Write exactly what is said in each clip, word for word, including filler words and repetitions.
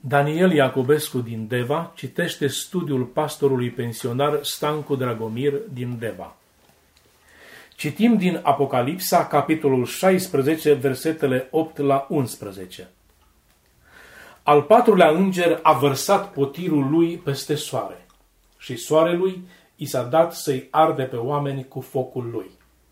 Daniel Iacobescu din Deva citește studiul pastorului pensionar Stancu Dragomir din Deva. Citim din Apocalipsa, capitolul șaisprezece, versetele opt la unsprezece. Al patrulea înger a vărsat potirul lui peste soare și soarelui i s-a dat să-i arde pe oameni cu focul lui.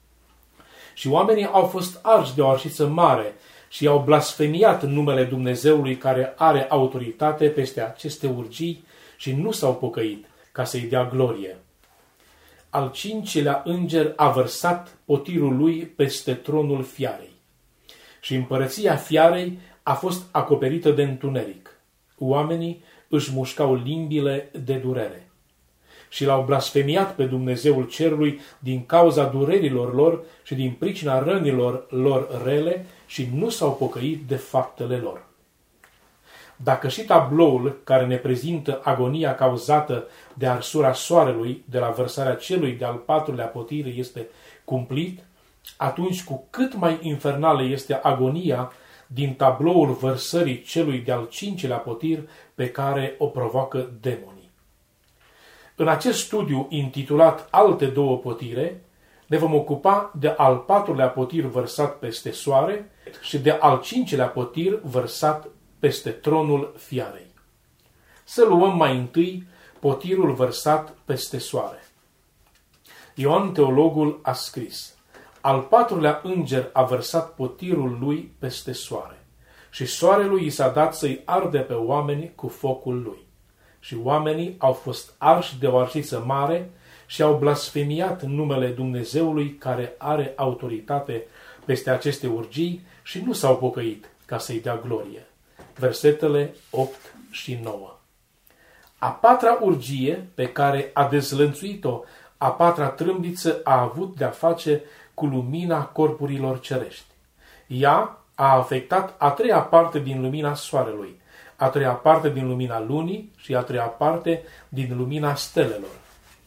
Și oamenii au fost arși de o arșiță mare și i-au blasfemiat în numele Dumnezeului care are autoritate peste aceste urgii și nu s-au pocăit ca să-i dea glorie. Al cincilea înger a vărsat potirul lui peste tronul fiarei și împărăția fiarei a fost acoperită de întuneric. Oamenii își mușcau limbile de durere și l-au blasfemiat pe Dumnezeul cerului din cauza durerilor lor și din pricina rănilor lor rele și nu s-au pocăit de faptele lor. Dacă și tabloul care ne prezintă agonia cauzată de arsura soarelui de la vărsarea celui de-al patrulea potir este cumplit, atunci cu cât mai infernală este agonia din tabloul vărsării celui de-al cincilea potir pe care o provoacă demonii. În acest studiu intitulat Alte două potire, ne vom ocupa de al patrulea potir vărsat peste soare și de al cincilea potir vărsat peste tronul fiarei. Să luăm mai întâi potirul vărsat peste soare. Ioan Teologul a scris: al patrulea înger a vărsat potirul lui peste soare și soarelui i s-a dat să-i arde pe oameni cu focul lui. Și oamenii au fost arși de o arșiță mare și au blasfemiat numele Dumnezeului care are autoritate peste aceste urgii și nu s-au pocăit ca să-i dea glorie. Versetele opt și nouă. A patra urgie pe care a dezlănțuit-o a patra trâmbiță a avut de-a face cu lumina corpurilor cerești. Ea a afectat a treia parte din lumina soarelui, a treia parte din lumina lunii și a treia parte din lumina stelelor.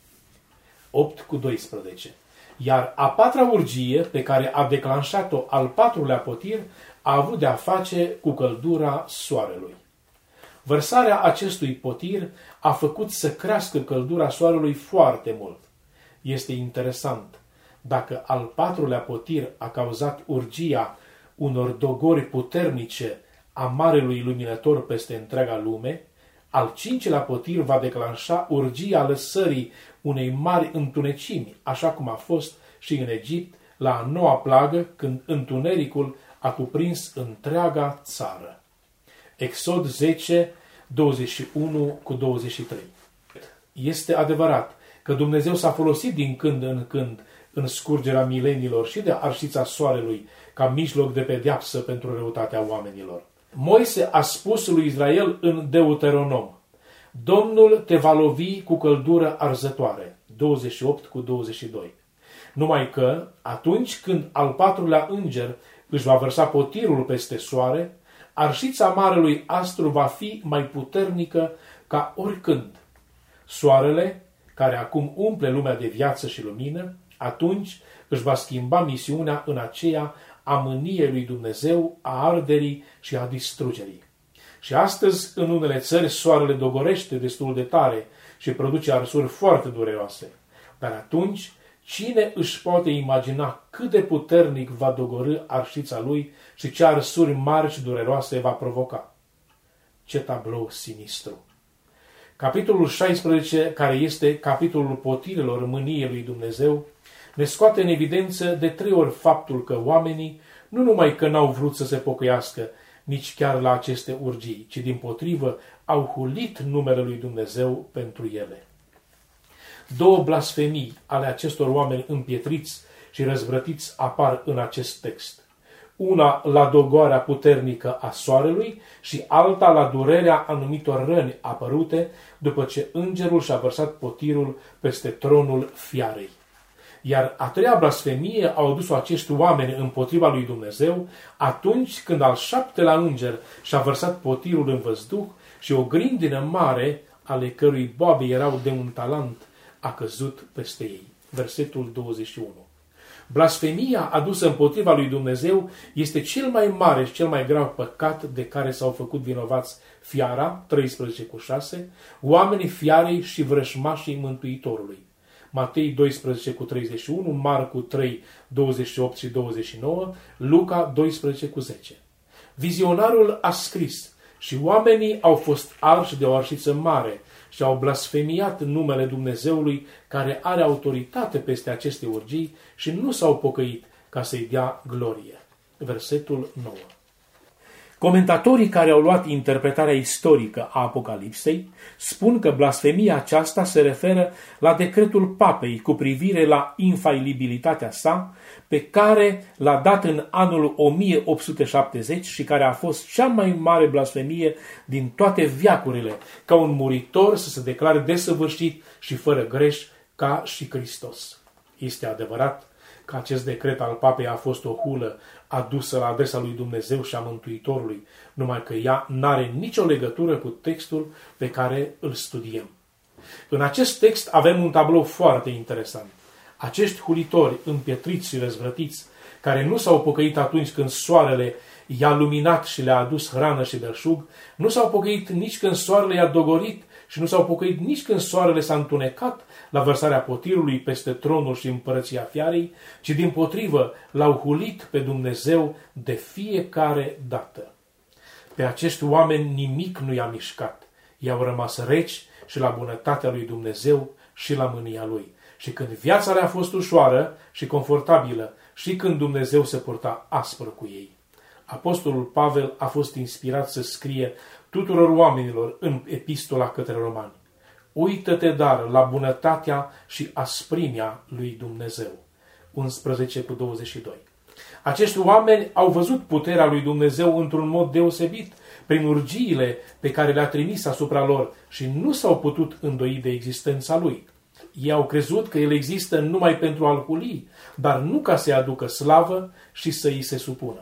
opt cu doisprezece. Iar a patra urgie pe care a declanșat-o al patrulea potir a avut de-a face cu căldura soarelui. Vărsarea acestui potir a făcut să crească căldura soarelui foarte mult. Este interesant, dacă al patrulea potir a cauzat urgia unor dogori puternice a Marelui Luminător peste întreaga lume, al cincilea potir va declanșa urgia lăsării unei mari întunecimi, așa cum a fost și în Egipt la a noua plagă, când întunericul a cuprins întreaga țară. Exod zece, douăzeci și unu cu douăzeci și trei. Este adevărat că Dumnezeu s-a folosit din când în când în scurgerea milenilor și de arșița soarelui ca mijloc de pedeapsă pentru răutatea oamenilor. Moise a spus lui Israel în Deuteronom: Domnul te va lovi cu căldură arzătoare. douăzeci și opt cu douăzeci și doi. Numai că, atunci când al patrulea înger își va vărsa potirul peste soare, arșița marelui astru va fi mai puternică ca oricând. Soarele, care acum umple lumea de viață și lumină, atunci își va schimba misiunea în aceea a mâniei lui Dumnezeu, a arderii și a distrugerii. Și astăzi, în unele țări, soarele dogorește destul de tare și produce arsuri foarte dureroase. Dar atunci, cine își poate imagina cât de puternic va dogorî arșița lui și ce arsuri mari și dureroase va provoca? Ce tablou sinistru! Capitolul șaisprezece, care este capitolul potirelor mâniei lui Dumnezeu, ne scoate în evidență de trei ori faptul că oamenii nu numai că n-au vrut să se pocăiască nici chiar la aceste urgii, ci dimpotrivă au hulit numele lui Dumnezeu pentru ele. Două blasfemii ale acestor oameni împietriți și răzvrătiți apar în acest text. Una la dogoarea puternică a soarelui și alta la durerea anumitor răni apărute după ce îngerul și-a vărsat potirul peste tronul fiarei. Iar a treia blasfemie au adus-o acești oameni împotriva lui Dumnezeu atunci când al șaptelea înger și-a vărsat potirul în văzduh și o grindină mare, ale cărui boabe erau de un talent, a căzut peste ei. Versetul douăzeci și unu. Blasfemia adusă împotriva lui Dumnezeu este cel mai mare și cel mai grav păcat de care s-au făcut vinovați fiara, treisprezece cu șase, oamenii fiarei și vrășmașii Mântuitorului. Matei doisprezece cu treizeci și unu, Marcu trei, douăzeci și opt și douăzeci și nouă, Luca doisprezece cu zece. Vizionarul a scris: și oamenii au fost arși de o arșiță mare și au blasfemiat numele Dumnezeului care are autoritate peste aceste urgii și nu s-au pocăit ca să-i dea glorie. Versetul nouă. Comentatorii care au luat interpretarea istorică a Apocalipsei spun că blasfemia aceasta se referă la decretul papei cu privire la infailibilitatea sa, pe care l-a dat în anul o mie opt sute șaptezeci și care a fost cea mai mare blasfemie din toate veacurile, ca un muritor să se declare desăvârșit și fără greș ca și Hristos. Este adevărat că acest decret al papei a fost o hulă adusă la adresa lui Dumnezeu și a Mântuitorului, numai că ea n-are nicio legătură cu textul pe care îl studiem. În acest text avem un tablou foarte interesant. Acești hulitori împietriți și răzvrătiți, care nu s-au pocăit atunci când soarele i-a luminat și le-a adus hrană și belșug, nu s-au pocăit nici când soarele i-a dogorit și nu s-au pocăit nici când soarele s-a întunecat la vărsarea potirului peste tronul și împărăția fiarei, ci dimpotrivă l-au hulit pe Dumnezeu de fiecare dată. Pe acești oameni nimic nu i-a mișcat. I-au rămas reci și la bunătatea lui Dumnezeu și la mânia lui. Și când viața le-a fost ușoară și confortabilă, și când Dumnezeu se purta aspru cu ei. Apostolul Pavel a fost inspirat să scrie tuturor oamenilor în epistola către romani: uită-te dar la bunătatea și asprimea lui Dumnezeu. unsprezece cu douăzeci și doi. Acești oameni au văzut puterea lui Dumnezeu într-un mod deosebit prin urgiile pe care le-a trimis asupra lor și nu s-au putut îndoi de existența lui. Ei au crezut că el există numai pentru a-l huli, dar nu ca să-i aducă slavă și să îi se supună.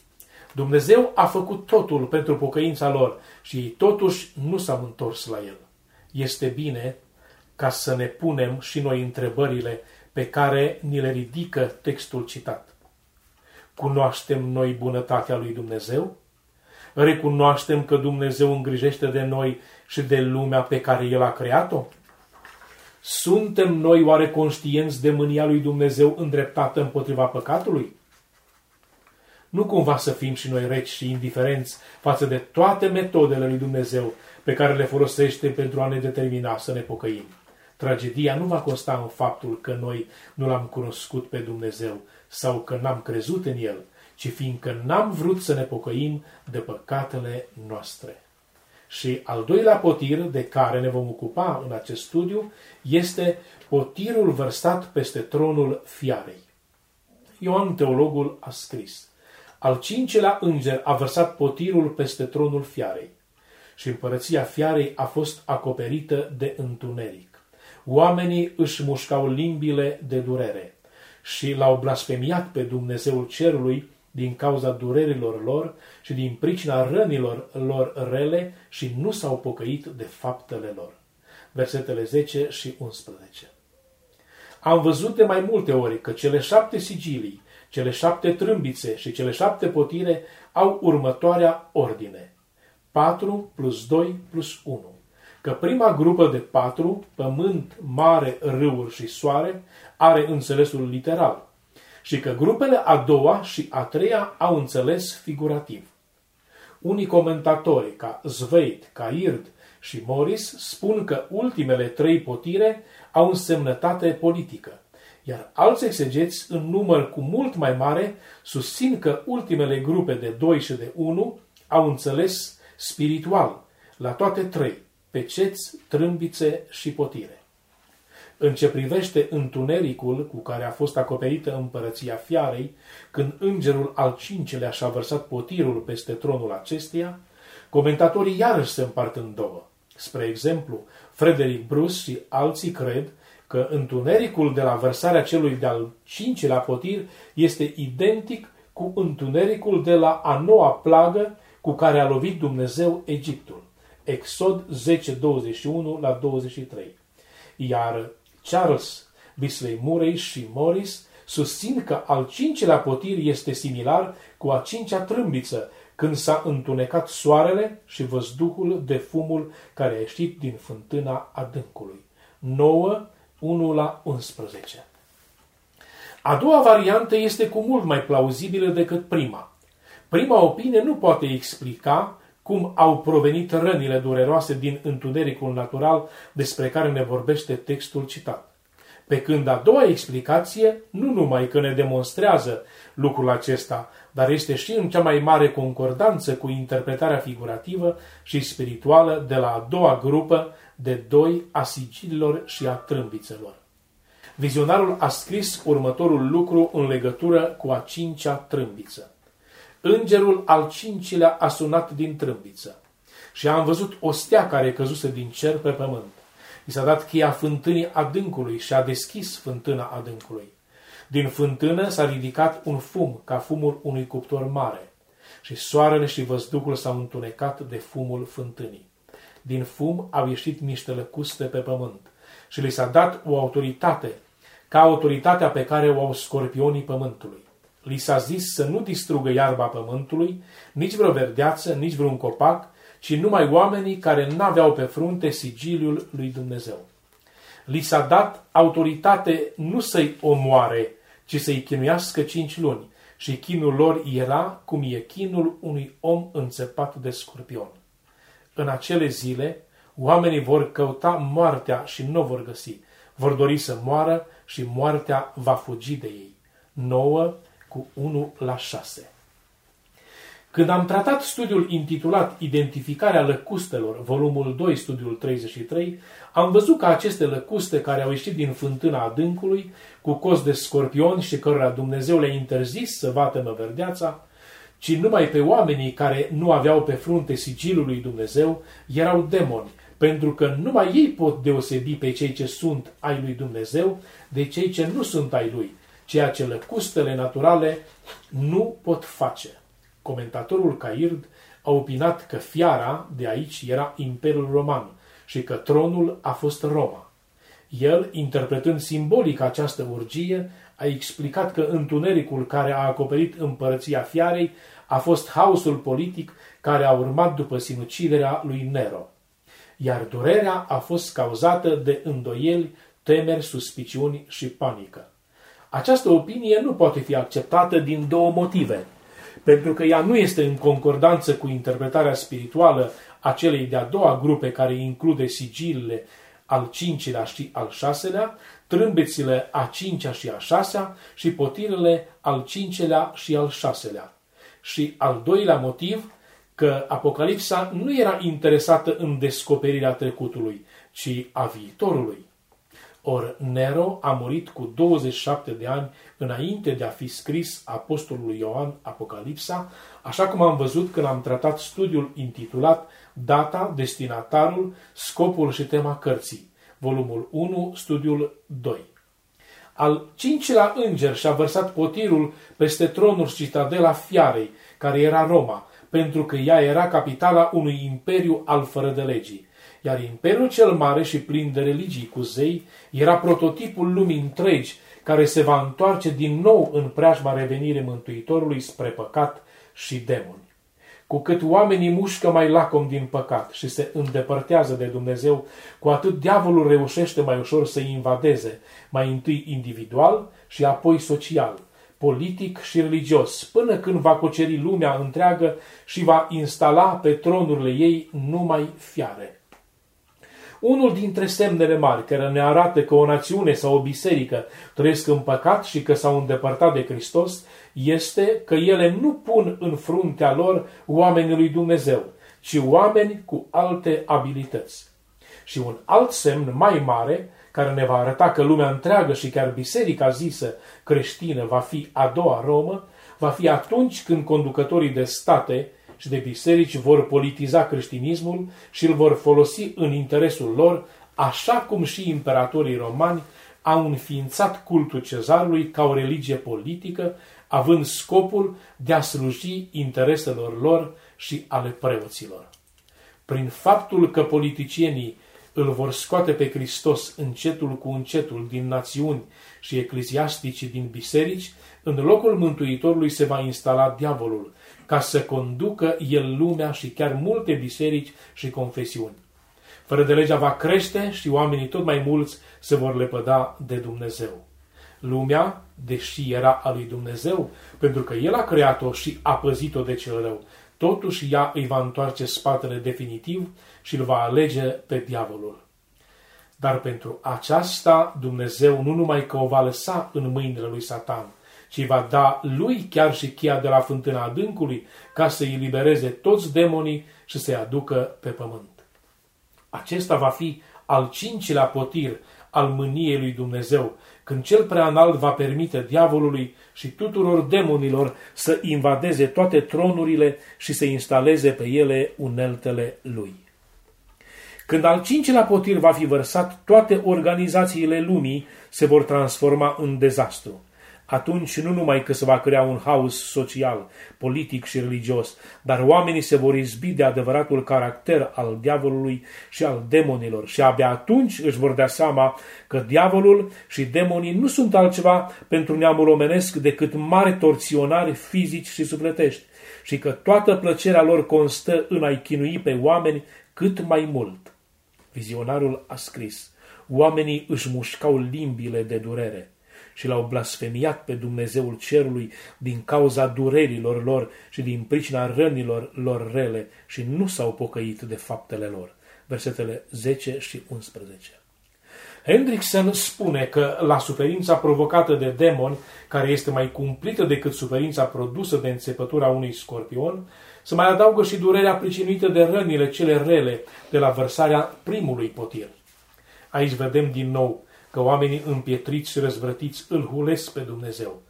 Dumnezeu a făcut totul pentru pocăința lor și ei totuși nu s-au întors la el. Este bine ca să ne punem și noi întrebările pe care ni le ridică textul citat. Cunoaștem noi bunătatea lui Dumnezeu? Recunoaștem că Dumnezeu îngrijește de noi și de lumea pe care El a creat-o? Suntem noi oare conștienți de mânia lui Dumnezeu îndreptată împotriva păcatului? Nu cumva să fim și noi reci și indiferenți față de toate metodele lui Dumnezeu pe care le folosește pentru a ne determina să ne pocăim. Tragedia nu va consta în faptul că noi nu l-am cunoscut pe Dumnezeu sau că n-am crezut în El, ci fiindcă n-am vrut să ne pocăim de păcatele noastre. Și al doilea potir de care ne vom ocupa în acest studiu este potirul vărsat peste tronul fiarei. Ioan Teologul a scris: al cincelea înger a vărsat potirul peste tronul fiarei și împărăția fiarei a fost acoperită de întuneric. Oamenii își mușcau limbile de durere și l-au blasfemiat pe Dumnezeul cerului din cauza durerilor lor și din pricina rănilor lor rele și nu s-au pocăit de faptele lor. Versetele zece și unsprezece. Am văzut de mai multe ori că cele șapte sigilii, cele șapte trâmbițe și cele șapte potire au următoarea ordine: patru plus doi plus unu. Că prima grupă de patru, pământ, mare, râuri și soare, are înțelesul literal și că grupele a doua și a treia au înțeles figurativ. Unii comentatori, ca Zveit, Caird și Morris, spun că ultimele trei potire au însemnătate politică, iar alți exegeți, în număr cu mult mai mare, susțin că ultimele grupe de doi și de unu au înțeles spiritual, la toate trei: peceți, trâmbițe și potire. În ce privește întunericul cu care a fost acoperită împărăția fiarei, când îngerul al cincelea și-a vărsat potirul peste tronul acesteia, comentatorii iarăși se împart în două. Spre exemplu, Frederick Bruce și alții cred că întunericul de la vărsarea celui de-al cincilea potir este identic cu întunericul de la a noua plagă cu care a lovit Dumnezeu Egiptul. Exod zece, douăzeci și unu la douăzeci și trei. Iar Charles Bisley Murray și Morris susțin că al cincilea potir este similar cu a cincea trâmbiță, când s-a întunecat soarele și văzduhul de fumul care a ieșit din fântâna adâncului. nouă, unu la unsprezece. A doua variantă este cu mult mai plauzibilă decât prima. Prima opinie nu poate explica cum au provenit rănile dureroase din întunericul natural despre care ne vorbește textul citat. Pe când a doua explicație nu numai că ne demonstrează lucrul acesta, dar este și în cea mai mare concordanță cu interpretarea figurativă și spirituală de la a doua grupă de doi a sigililor și a trâmbițelor. Vizionarul a scris următorul lucru în legătură cu a cincea trâmbiță. Îngerul al cincilea a sunat din trâmbiță și am văzut o stea care căzuse din cer pe pământ. I s-a dat cheia fântânii adâncului și a deschis fântâna adâncului. Din fântână s-a ridicat un fum, ca fumul unui cuptor mare, și soarele și văzduhul s-au întunecat de fumul fântânii. Din fum au ieșit niște lăcuste pe pământ și li s-a dat o autoritate, ca autoritatea pe care o au scorpionii pământului. Li s-a zis să nu distrugă iarba pământului, nici vreo verdeață, nici vreun copac, ci numai oamenii care n-aveau pe frunte sigiliul lui Dumnezeu. Li s-a dat autoritate nu să-i omoare, ci să-i chinuiască cinci luni, și chinul lor era cum e chinul unui om înțepat de scorpion. În acele zile, oamenii vor căuta moartea și nu o vor găsi, vor dori să moară și moartea va fugi de ei. nouă cu unu la șase. Când am tratat studiul intitulat Identificarea lăcustelor, volumul doi, studiul treizeci și trei, am văzut că aceste lăcuste care au ieșit din fântâna adâncului, cu cos de scorpion și cărora Dumnezeu le-a interzis să vatemă verdeața, ci numai pe oamenii care nu aveau pe frunte sigilul lui Dumnezeu, erau demoni, pentru că numai ei pot deosebi pe cei ce sunt ai lui Dumnezeu de cei ce nu sunt ai lui, ceea ce lăcustele naturale nu pot face. Comentatorul Caird a opinat că fiara de aici era Imperiul Roman și că tronul a fost Roma. El, interpretând simbolic această urgie, a explicat că întunericul care a acoperit împărăția fiarei a fost haosul politic care a urmat după sinuciderea lui Nero, iar durerea a fost cauzată de îndoieli, temeri, suspiciuni și panică. Această opinie nu poate fi acceptată din două motive. Pentru că ea nu este în concordanță cu interpretarea spirituală a celei de-a doua grupe care include sigilele al cincilea și al șaselea, trâmbețile a cincea și a șasea și potirele al cincelea și al șaselea. Și al doilea motiv, că Apocalipsa nu era interesată în descoperirea trecutului, ci a viitorului. Or Nero a murit cu douăzeci și șapte de ani înainte de a fi scris apostolului Ioan Apocalipsa, așa cum am văzut când am tratat studiul intitulat Data, destinatarul, scopul și tema cărții, volumul unu, studiul doi. Al cincilea înger și-a vărsat potirul peste tronul și citadela fiarei, care era Roma, pentru că ea era capitala unui imperiu al fără de legii. Iar imperiul cel mare și plin de religii cu zei era prototipul lumii întregi, care se va întoarce din nou în preajma revenirii Mântuitorului spre păcat și demoni. Cu cât oamenii mușcă mai lacom din păcat și se îndepărtează de Dumnezeu, cu atât diavolul reușește mai ușor să invadeze, mai întâi individual și apoi social, politic și religios, până când va cuceri lumea întreagă și va instala pe tronurile ei numai fiare. Unul dintre semnele mari care ne arată că o națiune sau o biserică trăiesc în păcat și că s-au îndepărtat de Hristos este că ele nu pun în fruntea lor oamenii lui Dumnezeu, ci oameni cu alte abilități. Și un alt semn mai mare care ne va arăta că lumea întreagă și chiar biserica zisă creștină va fi a doua Romă, va fi atunci când conducătorii de state și de biserici vor politiza creștinismul și îl vor folosi în interesul lor, așa cum și imperatorii romani au înființat cultul cezarului ca o religie politică, având scopul de a sluji intereselor lor și ale preoților. Prin faptul că politicienii îl vor scoate pe Hristos încetul cu încetul din națiuni și ecleziastici din biserici, în locul Mântuitorului se va instala diavolul, ca să conducă el lumea și chiar multe biserici și confesiuni. Fără de legea va crește și oamenii tot mai mulți se vor lepăda de Dumnezeu. Lumea, deși era a lui Dumnezeu, pentru că El a creat-o și a păzit-o de cel rău, totuși ea îi va întoarce spatele definitiv și îl va alege pe diavolul. Dar pentru aceasta Dumnezeu nu numai că o va lăsa în mâinile lui Satan, ci va da lui chiar și cheia de la fântâna adâncului ca să îi libereze toți demonii și să-i aducă pe pământ. Acesta va fi al cincilea potir al mâniei lui Dumnezeu, când cel preanalt va permite diavolului și tuturor demonilor să invadeze toate tronurile și să instaleze pe ele uneltele lui. Când al cincilea potir va fi vărsat, toate organizațiile lumii se vor transforma în dezastru. Atunci nu numai că se va crea un haos social, politic și religios, dar oamenii se vor izbi de adevăratul caracter al diavolului și al demonilor și abia atunci își vor da seama că diavolul și demonii nu sunt altceva pentru neamul omenesc decât mari torționari fizici și sufletești și că toată plăcerea lor constă în a-i chinui pe oameni cât mai mult. Vizionarul a scris: oamenii își mușcau limbile de durere și l-au blasfemiat pe Dumnezeul cerului din cauza durerilor lor și din pricina rănilor lor rele și nu s-au pocăit de faptele lor. Versetele zece și unsprezece. Hendrickson spune că la suferința provocată de demoni, care este mai cumplită decât suferința produsă de înțepătura unui scorpion, se mai adaugă și durerea pricinuită de rănile cele rele de la vărsarea primului potir. Aici vedem din nou că oamenii împietriți și răzvrătiți îl hulesc pe Dumnezeu.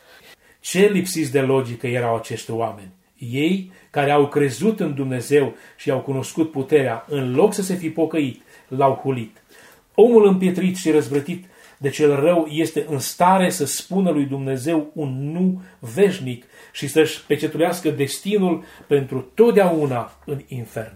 Ce lipsiți de logică erau acești oameni? Ei, care au crezut în Dumnezeu și au cunoscut puterea, în loc să se fi pocăit, l-au hulit. Omul împietrit și răzvrătit de cel rău este în stare să spună lui Dumnezeu un nu veșnic și să-și pecetuiască destinul pentru totdeauna în infern.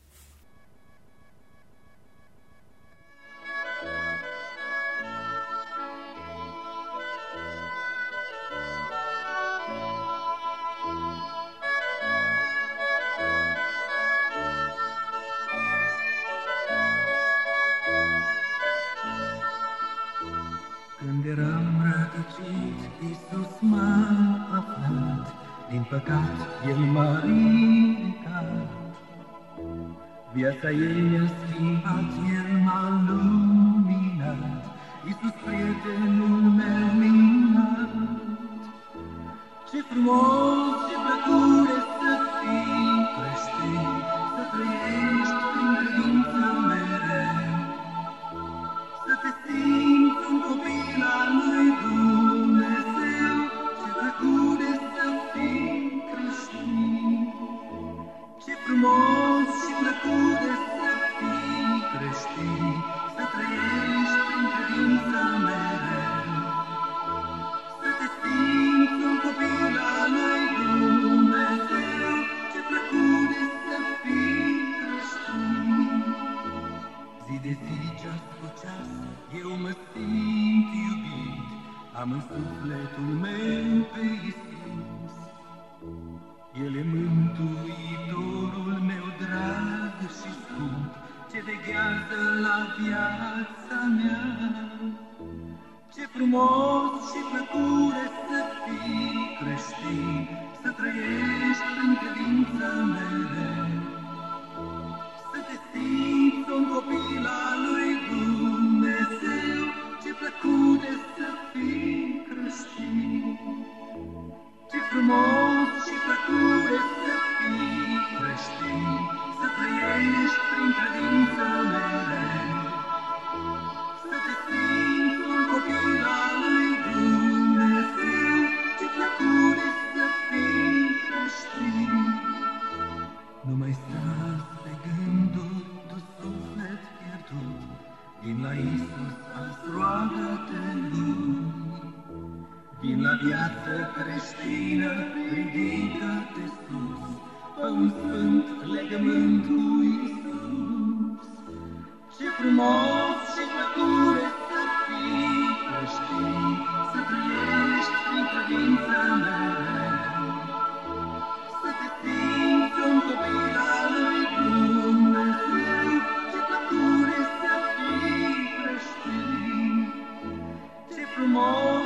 Când eram rătăcit, Iisus m-a aflat, din păcat El m-a ridicat. Viața Ei mi-a schimbat, El m-a luminat, Iisus prietenul meu minunat. Ce frumos, ce plăcut e să fii creștin, să trăiești prin credință mereu, să te simți un copil al lui Dumnezeu. Ce plăcut e să fii creștin, ce frumos și plăcut e să fii creștin, să trăiești prin credință mereu, să te simți un copil al lui Dumnezeu. Ce plăcut e să fii creștin. Zi de zi, ceas cu ceas, eu mă simt iubit, am în sufletul meu pe Iisus. El e mântuitorul meu drag și scump, ce veghează la viața mea. Ce frumos și plăcut e să fii creștin, să trăiești prin credință mereu, să te simți un copil al lui Dumnezeu. Ce plăcut e să fii creștin, ce frumos și plăcut e să fii creștin, să trăiești prin credință mereu, să te simți un copil al lui Dumnezeu. Ce plăcut e să fii creștin. Nu mai stați pe gânduri, tu suflet pierdut, vin la Iisus, azi roagă-te lui. Vin la viață creștină, ridică-te sus, fă un sfânt legământ cu Iisus. Ce frumos și plăcure să fii creștin, să trăiești prin credință mereu, să te simți un copil al lui Dumnezeu. Ce plăcure să fii creștin, ce frumos